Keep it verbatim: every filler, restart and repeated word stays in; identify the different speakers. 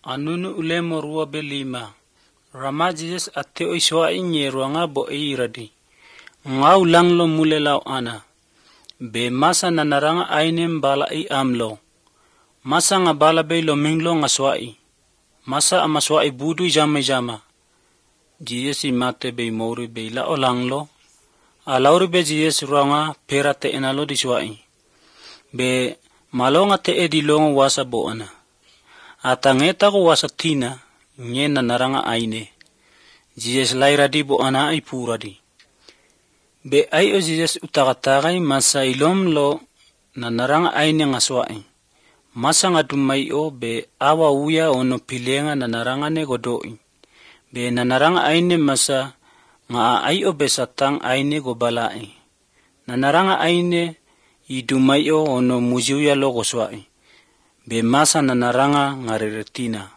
Speaker 1: Anunu ulemo rua belima. Rama Jesus ateo iswa inye ruanga bo eiradi. Ngau langlo mule lau ana. Be masa nanaranga aine mbala i amlo. Masa nga bala be lo minglo nga swai. Masa ama swai budu jama jama. Jesus i mate be mouri be la olanglo. Alauri be Jesus ruanga pera te enalo di swai. Be malonga te edi longo wasa bo ana. Atangeta ko wasa tina nye nanaranga aine. Jesus lairadi bo ana ai puradi. Be ai o Jesus utakatagai masa ilom lo nanaranga aine ngaswai. Masa ngadumai o be awa uya ono pilenga nanaranga ne godoi. Be nanaranga aine masa nga ai o besatang aine go balai. Nanaranga aine idumai o ono muziuya lo goswai. Be masa nanaranga ngareretina.